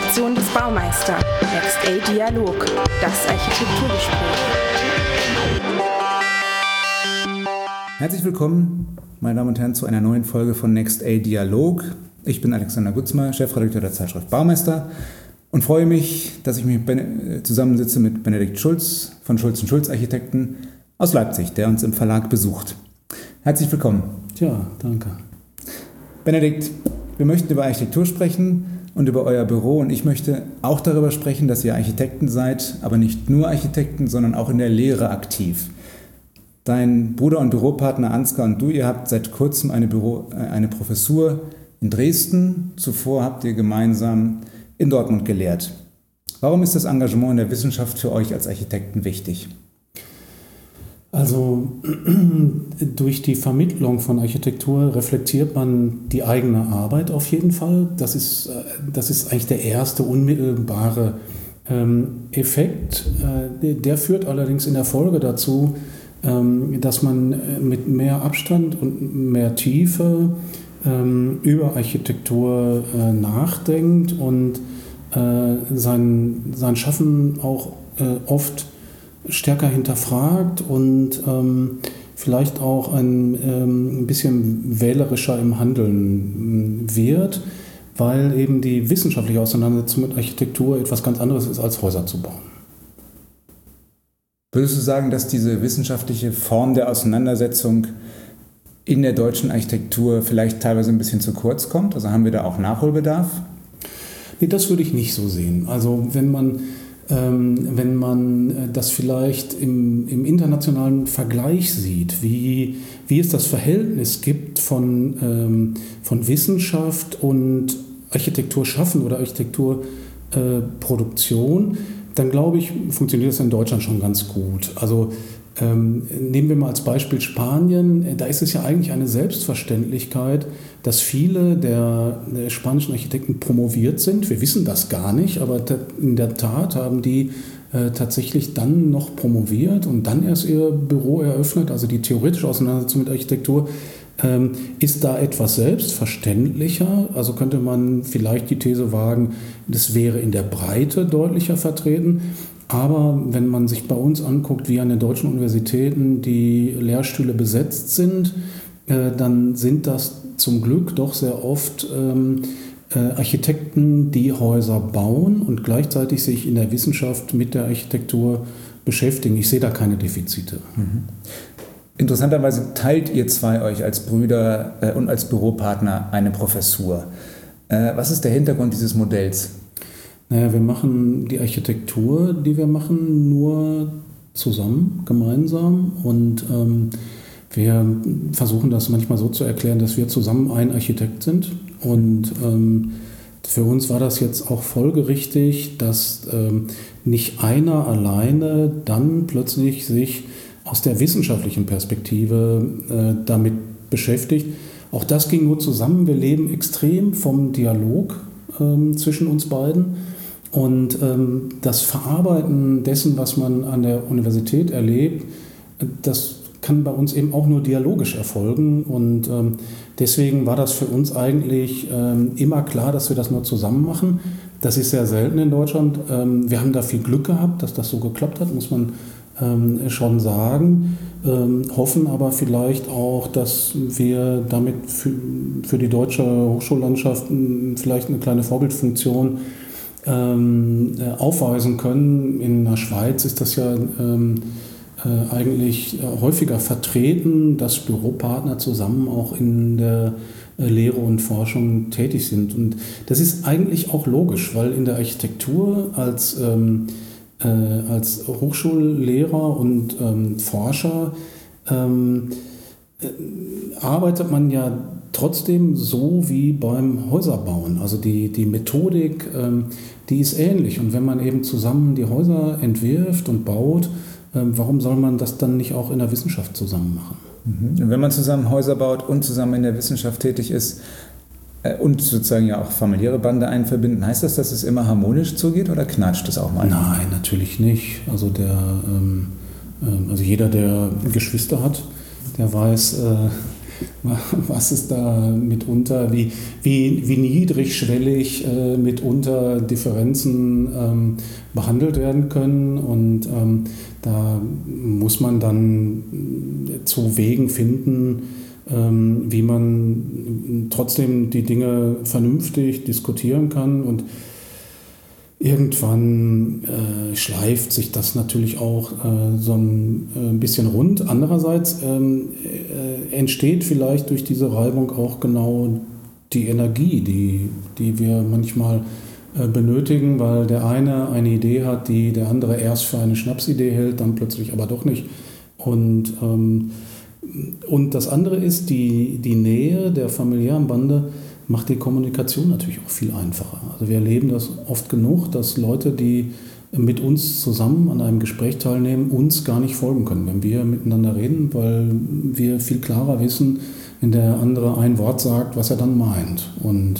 Redaktion des Baumeister. Next A Dialog, das Architekturgespräch. Herzlich willkommen, meine Damen und Herren, zu einer neuen Folge von Next A Dialog. Ich bin Alexander Gutzmer, Chefredakteur der Zeitschrift Baumeister und freue mich, dass ich mich zusammensitze mit Benedikt Schulz von Schulz & Schulz Architekten aus Leipzig, der uns im Verlag besucht. Herzlich willkommen. Ja, danke. Benedikt, wir möchten über Architektur sprechen und über euer Büro, und ich möchte auch darüber sprechen, dass ihr Architekten seid, aber nicht nur Architekten, sondern auch in der Lehre aktiv. Dein Bruder und Büropartner Ansgar und du, ihr habt seit kurzem eine Professur in Dresden. Zuvor habt ihr gemeinsam in Dortmund gelehrt. Warum ist das Engagement in der Wissenschaft für euch als Architekten wichtig? Also durch die Vermittlung von Architektur reflektiert man die eigene Arbeit auf jeden Fall. Das ist eigentlich der erste unmittelbare Effekt. Der führt allerdings in der Folge dazu, dass man mit mehr Abstand und mehr Tiefe über Architektur nachdenkt und sein Schaffen auch oft stärker hinterfragt und vielleicht auch ein bisschen wählerischer im Handeln wird, weil eben die wissenschaftliche Auseinandersetzung mit Architektur etwas ganz anderes ist, als Häuser zu bauen. Würdest du sagen, dass diese wissenschaftliche Form der Auseinandersetzung in der deutschen Architektur vielleicht teilweise ein bisschen zu kurz kommt? Also haben wir da auch Nachholbedarf? Nee, das würde ich nicht so sehen. Also wenn man das vielleicht im internationalen Vergleich sieht, wie es das Verhältnis gibt von Wissenschaft und Architekturschaffen oder Architekturproduktion, dann glaube ich, funktioniert das in Deutschland schon ganz gut. Also nehmen wir mal als Beispiel Spanien. Da ist es ja eigentlich eine Selbstverständlichkeit, dass viele der spanischen Architekten promoviert sind. Wir wissen das gar nicht, aber in der Tat haben die tatsächlich dann noch promoviert und dann erst ihr Büro eröffnet. Also die theoretische Auseinandersetzung mit Architektur ist da etwas selbstverständlicher. Also könnte man vielleicht die These wagen, das wäre in der Breite deutlicher vertreten. Aber wenn man sich bei uns anguckt, wie an den deutschen Universitäten die Lehrstühle besetzt sind, dann sind das zum Glück doch sehr oft Architekten, die Häuser bauen und gleichzeitig sich in der Wissenschaft mit der Architektur beschäftigen. Ich sehe da keine Defizite. Mhm. Interessanterweise teilt ihr zwei euch als Brüder und als Büropartner eine Professur. Was ist der Hintergrund dieses Modells? Naja, wir machen die Architektur, die wir machen, nur zusammen, gemeinsam. Und wir versuchen das manchmal so zu erklären, dass wir zusammen ein Architekt sind. Und für uns war das jetzt auch folgerichtig, dass nicht einer alleine dann plötzlich sich aus der wissenschaftlichen Perspektive damit beschäftigt. Auch das ging nur zusammen. Wir leben extrem vom Dialog zwischen uns beiden. Und das Verarbeiten dessen, was man an der Universität erlebt, das kann bei uns eben auch nur dialogisch erfolgen. Und deswegen war das für uns eigentlich immer klar, dass wir das nur zusammen machen. Das ist sehr selten in Deutschland. Wir haben da viel Glück gehabt, dass das so geklappt hat, muss man schon sagen. Hoffen aber vielleicht auch, dass wir damit für die deutsche Hochschullandschaft vielleicht eine kleine Vorbildfunktion aufweisen können. In der Schweiz ist das ja eigentlich häufiger vertreten, dass Büropartner zusammen auch in der Lehre und Forschung tätig sind. Und das ist eigentlich auch logisch, weil in der Architektur als Hochschullehrer und Forscher arbeitet man ja trotzdem so wie beim Häuserbauen. Also die Methodik, die ist ähnlich. Und wenn man eben zusammen die Häuser entwirft und baut, warum soll man das dann nicht auch in der Wissenschaft zusammen machen? Und wenn man zusammen Häuser baut und zusammen in der Wissenschaft tätig ist und sozusagen ja auch familiäre Bande einverbinden, heißt das, dass es immer harmonisch zugeht oder knatscht es auch mal? Nein, natürlich nicht. Also jeder, der Geschwister hat, der weiß, was ist da mitunter, wie niedrigschwellig mitunter Differenzen behandelt werden können. Und da muss man dann zu Wegen finden, wie man trotzdem die Dinge vernünftig diskutieren kann. Und irgendwann schleift sich das natürlich auch so ein bisschen rund. Andererseits entsteht vielleicht durch diese Reibung auch genau die Energie, die wir manchmal benötigen, weil der eine Idee hat, die der andere erst für eine Schnapsidee hält, dann plötzlich aber doch nicht. Und das andere ist, die Nähe der familiären Bande macht die Kommunikation natürlich auch viel einfacher. Also wir erleben das oft genug, dass Leute, die mit uns zusammen an einem Gespräch teilnehmen, uns gar nicht folgen können, wenn wir miteinander reden, weil wir viel klarer wissen, wenn der andere ein Wort sagt, was er dann meint. Und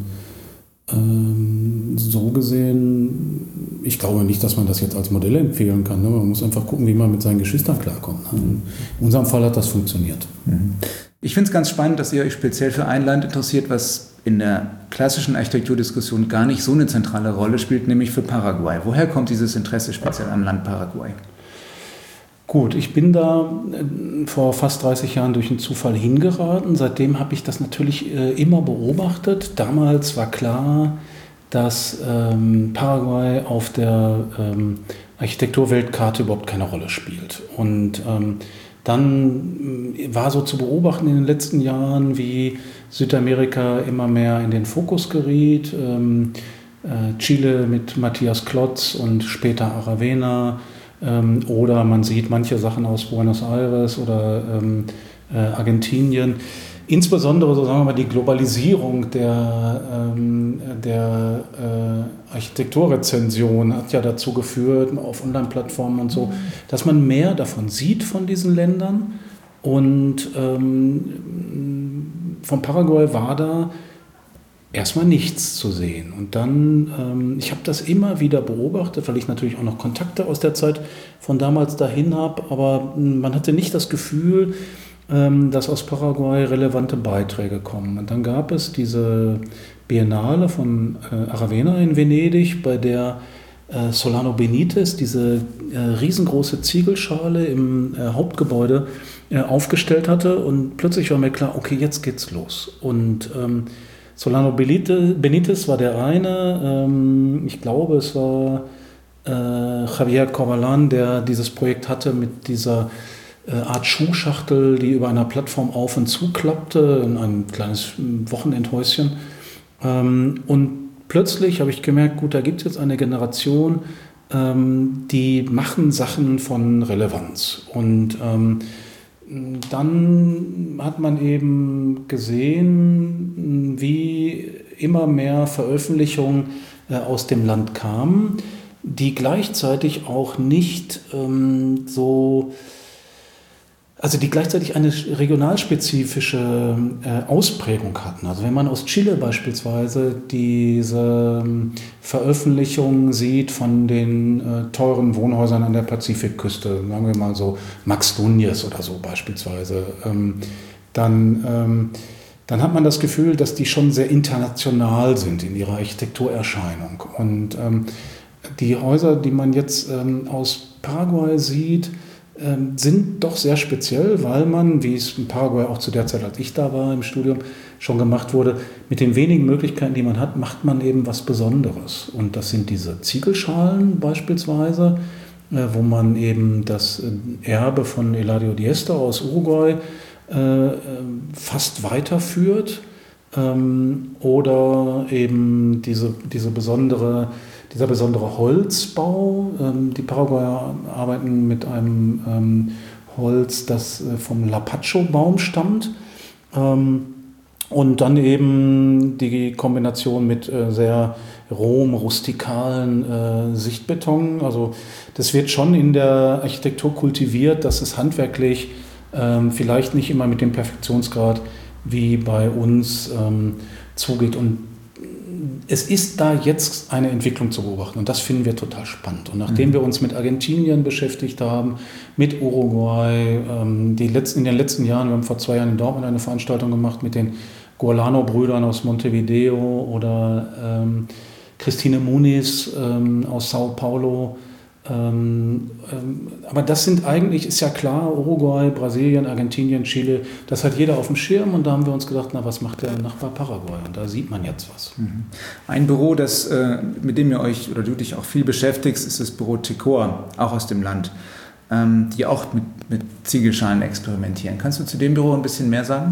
so gesehen, ich glaube nicht, dass man das jetzt als Modell empfehlen kann. Ne? Man muss einfach gucken, wie man mit seinen Geschwistern klarkommt. In unserem Fall hat das funktioniert. Ich finde es ganz spannend, dass ihr euch speziell für ein Land interessiert, was in der klassischen Architekturdiskussion gar nicht so eine zentrale Rolle spielt, nämlich für Paraguay. Woher kommt dieses Interesse speziell am Land Paraguay? Gut, ich bin da vor fast 30 Jahren durch einen Zufall hingeraten. Seitdem habe ich das natürlich immer beobachtet. Damals war klar, dass Paraguay auf der Architekturweltkarte überhaupt keine Rolle spielt. Und dann war so zu beobachten in den letzten Jahren, wie Südamerika immer mehr in den Fokus geriet. Chile mit Matthias Klotz und später Aravena. Oder man sieht manche Sachen aus Buenos Aires oder Argentinien. Insbesondere, so sagen wir mal, die Globalisierung der Architekturrezension hat ja dazu geführt, auf Online-Plattformen und so, dass man mehr davon sieht von diesen Ländern. Und von Paraguay war da erstmal nichts zu sehen. Und dann, ich habe das immer wieder beobachtet, weil ich natürlich auch noch Kontakte aus der Zeit von damals dahin habe, aber man hatte nicht das Gefühl, dass aus Paraguay relevante Beiträge kommen. Und dann gab es diese Biennale von Aravena in Venedig, bei der Solano Benitez diese riesengroße Ziegelschale im Hauptgebäude aufgestellt hatte. Und plötzlich war mir klar, okay, jetzt geht's los. Und Solano Benitez war der eine, ich glaube, es war Javier Corbalan, der dieses Projekt hatte mit dieser Art Schuhschachtel, die über einer Plattform auf und zu klappte, in ein kleines Wochenendhäuschen. Und plötzlich habe ich gemerkt, gut, da gibt es jetzt eine Generation, die machen Sachen von Relevanz. Und dann hat man eben gesehen, wie immer mehr Veröffentlichungen aus dem Land kamen, die gleichzeitig auch nicht die gleichzeitig eine regionalspezifische Ausprägung hatten. Also wenn man aus Chile beispielsweise diese Veröffentlichungen sieht von den teuren Wohnhäusern an der Pazifikküste, sagen wir mal so Max Núñez oder so beispielsweise, dann hat man das Gefühl, dass die schon sehr international sind in ihrer Architekturerscheinung. Und die Häuser, die man jetzt aus Paraguay sieht, sind doch sehr speziell, weil man, wie es in Paraguay auch zu der Zeit, als ich da war im Studium, schon gemacht wurde, mit den wenigen Möglichkeiten, die man hat, macht man eben was Besonderes. Und das sind diese Ziegelschalen beispielsweise, wo man eben das Erbe von Eladio Dieste aus Uruguay fast weiterführt. Oder eben dieser besondere Holzbau. Die Paraguayer arbeiten mit einem Holz, das vom Lapacho-Baum stammt. Und dann eben die Kombination mit sehr rohem, rustikalen Sichtbeton. Also das wird schon in der Architektur kultiviert, dass es handwerklich vielleicht nicht immer mit dem Perfektionsgrad wie bei uns zugeht. Und es ist da jetzt eine Entwicklung zu beobachten und das finden wir total spannend. Und nachdem wir uns mit Argentinien beschäftigt haben, mit Uruguay, in den letzten Jahren, wir haben vor 2 Jahren in Dortmund eine Veranstaltung gemacht mit den Guarlano-Brüdern aus Montevideo oder Christine Muniz aus Sao Paulo. Aber das sind eigentlich, ist ja klar, Uruguay, Brasilien, Argentinien, Chile, das hat jeder auf dem Schirm und da haben wir uns gedacht, na, was macht der Nachbar Paraguay? Und da sieht man jetzt was. Ein Büro, mit dem ihr euch oder du dich auch viel beschäftigst, ist das Büro Tekoa, auch aus dem Land, die auch mit Ziegelschalen experimentieren. Kannst du zu dem Büro ein bisschen mehr sagen?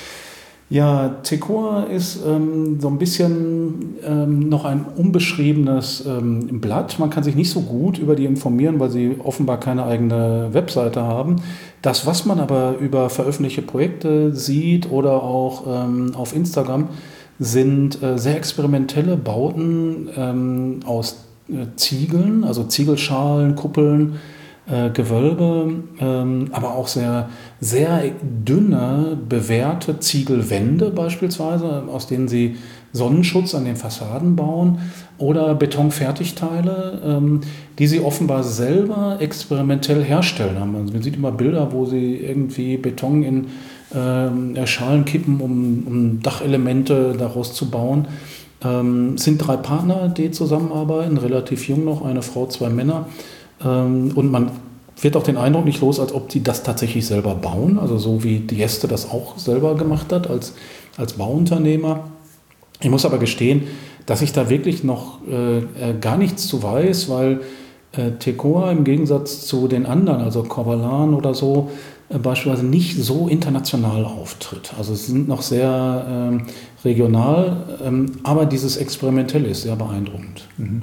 Ja, Tekoa ist so ein bisschen noch ein unbeschriebenes Blatt. Man kann sich nicht so gut über die informieren, weil sie offenbar keine eigene Webseite haben. Das, was man aber über veröffentlichte Projekte sieht oder auch auf Instagram, sind sehr experimentelle Bauten aus Ziegeln, also Ziegelschalen, Kuppeln, Gewölbe, aber auch sehr, sehr dünne, bewehrte Ziegelwände beispielsweise, aus denen sie Sonnenschutz an den Fassaden bauen oder Betonfertigteile, die sie offenbar selber experimentell herstellen. Also man sieht immer Bilder, wo sie irgendwie Beton in Schalen kippen, um Dachelemente daraus zu bauen. Es sind 3 Partner, die zusammenarbeiten, relativ jung noch, eine Frau, 2 Männer. Und man wird auch den Eindruck nicht los, als ob die das tatsächlich selber bauen, also so wie Dieste das auch selber gemacht hat als Bauunternehmer. Ich muss aber gestehen, dass ich da wirklich noch gar nichts zu weiß, weil Tekoa im Gegensatz zu den anderen, also Corvalan oder so, beispielsweise nicht so international auftritt. Also sie sind noch sehr regional, aber dieses Experimentelle ist sehr beeindruckend.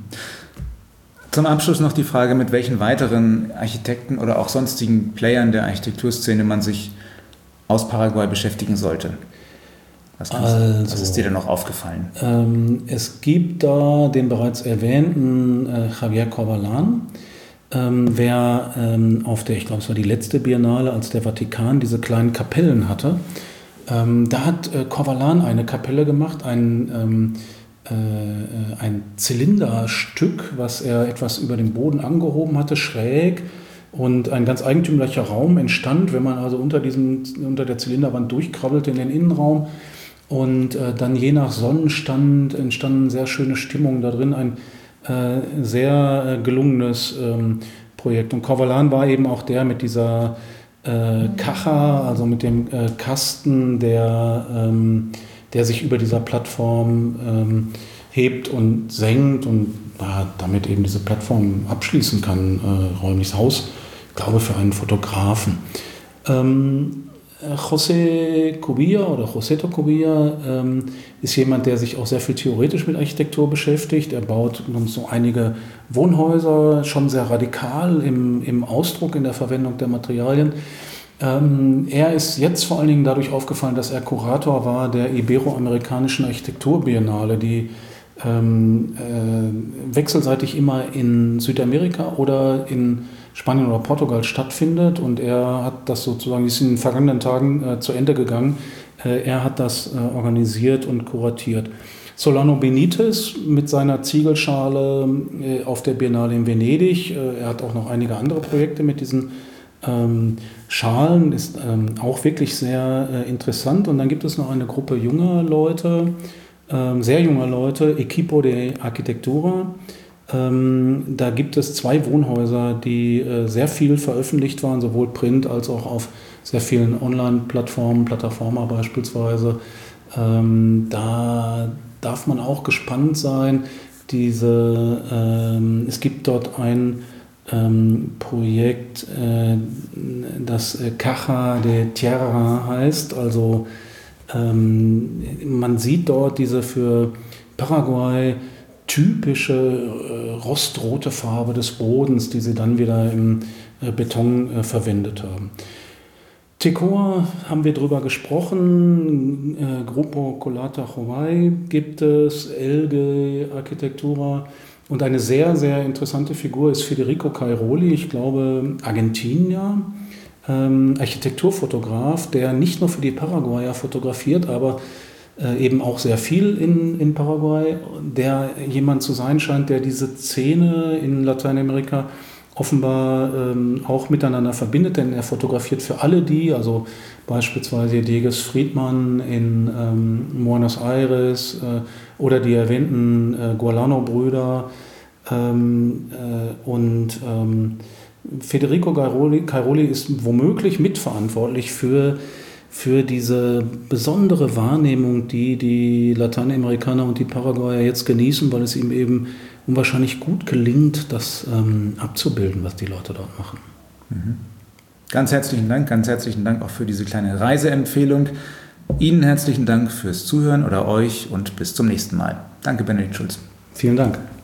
Zum Abschluss noch die Frage, mit welchen weiteren Architekten oder auch sonstigen Playern der Architekturszene man sich aus Paraguay beschäftigen sollte. Was ist dir denn noch aufgefallen? Es gibt da den bereits erwähnten Javier Corvalan, wer auf der, ich glaube es war die letzte Biennale, als der Vatikan diese kleinen Kapellen hatte, da hat Corvalan eine Kapelle gemacht, ein Zylinderstück, was er etwas über den Boden angehoben hatte, schräg, und ein ganz eigentümlicher Raum entstand, wenn man also unter der Zylinderwand durchkrabbelte in den Innenraum, und dann je nach Sonnenstand entstanden sehr schöne Stimmungen da drin, ein sehr gelungenes Projekt. Und Corvalan war eben auch der mit dieser Caja, also mit dem Kasten, der sich über dieser Plattform hebt und senkt und damit eben diese Plattform abschließen kann, räumliches Haus, ich glaube für einen Fotografen. José Cubilla ist jemand, der sich auch sehr viel theoretisch mit Architektur beschäftigt. Er baut so einige Wohnhäuser, schon sehr radikal im Ausdruck, in der Verwendung der Materialien. Er ist jetzt vor allen Dingen dadurch aufgefallen, dass er Kurator war der Iberoamerikanischen Architekturbiennale, die wechselseitig immer in Südamerika oder in Spanien oder Portugal stattfindet, und er hat das sozusagen, ist in den vergangenen Tagen zu Ende gegangen. Er hat das organisiert und kuratiert. Solano Benitez mit seiner Ziegelschale auf der Biennale in Venedig. Er hat auch noch einige andere Projekte mit diesen Schalen, ist auch wirklich sehr interessant. Und dann gibt es noch eine Gruppe junger Leute, sehr junger Leute, Equipo de Arquitectura. Da gibt es 2 Wohnhäuser, die sehr viel veröffentlicht waren, sowohl Print als auch auf sehr vielen Online-Plattformen, Plataforma beispielsweise. Da darf man auch gespannt sein. Es gibt dort ein Projekt, das Caja de Tierra heißt. Also man sieht dort diese für Paraguay typische rostrote Farbe des Bodens, die sie dann wieder im Beton verwendet haben. Tekoa haben wir drüber gesprochen, Grupo Colata Hawaii gibt es, Elge Arquitectura, und eine sehr, sehr interessante Figur ist Federico Cairoli, ich glaube Argentinier, Architekturfotograf, der nicht nur für die Paraguayer fotografiert, aber eben auch sehr viel in Paraguay, der jemand zu sein scheint, der diese Szene in Lateinamerika offenbar auch miteinander verbindet, denn er fotografiert für alle die, also beispielsweise Diegues Friedman in Buenos Aires oder die erwähnten Guarlano-Brüder und Federico Cairoli ist womöglich mitverantwortlich für diese besondere Wahrnehmung, die Lateinamerikaner und die Paraguayer jetzt genießen, weil es ihm eben unwahrscheinlich gut gelingt, das abzubilden, was die Leute dort machen. Ganz herzlichen Dank auch für diese kleine Reiseempfehlung. Ihnen herzlichen Dank fürs Zuhören oder euch und bis zum nächsten Mal. Danke, Benedikt Schulz. Vielen Dank.